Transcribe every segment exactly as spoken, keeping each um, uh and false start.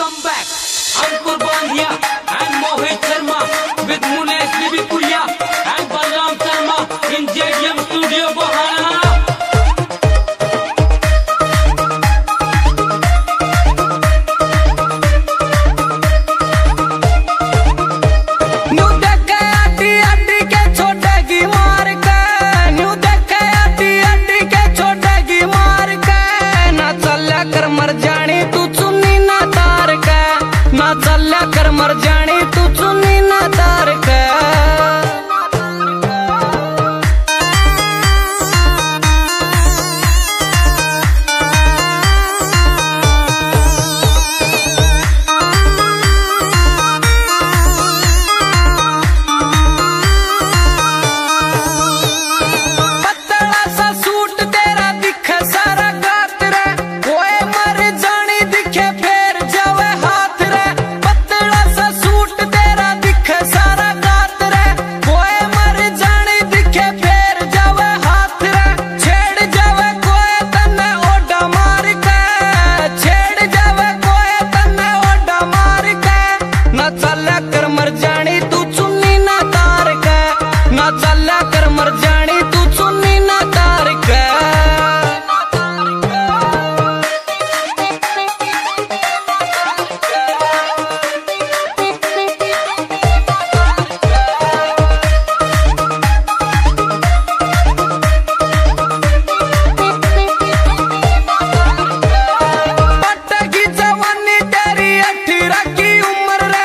Welcome back. Ankur Bandhia and Mohit Sharma with Munesh Bibipuria and Balram Sharma in J D M Studio Gohana. कर मर जानी तू चुनी ना तार का पतला सा सूट तेरा दिखे सारा गात रे कोई मर जानी दिखे फेर जावे हाथ रे कर मर जानी तू चुन्नी ना तार का ना चला कर मर जानी तू चुन्नी ना तार का पटकी जवानी तेरी अठारह की उम्र रे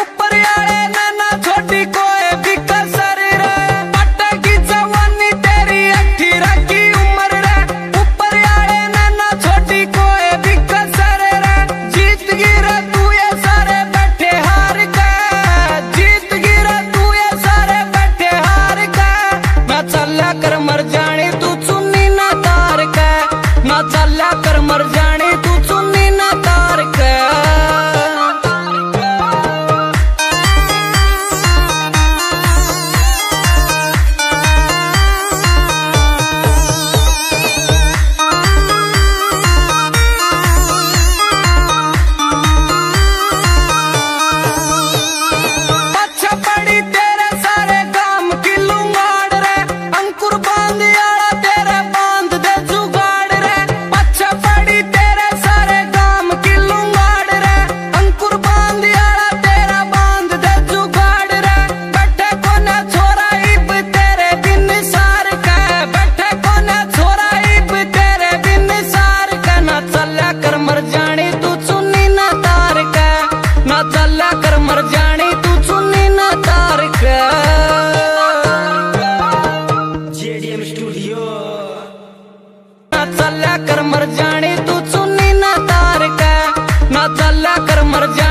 कर मर जानी तू चुन्नी ना तार का ना चला कर मर जानी तू चुन्नी ना तार का अच्छा पड़ी तेरे सारे काम की लुंगाड़ रे अंकुर बांधिया तेरे बांध दे जुगाड़ रे अच्छा पड़ी तेरे सारे काम की लुंगाड़ रे अंकुर बांधिया तेरा बांध दे जुगाड़ रे बैठे कोना छोरा इब तेरे बिन सार का बैठे कोना छोरा इब तेरे बिन सार का ना चला कर मर जानी तू चुन्नी ना तार का ना चला कर मर जानी तू चुन्नी ना तार का J D M Studio. ना चला कर मर जानी तू चुन्नी ना तार का ना चला कर मर जानी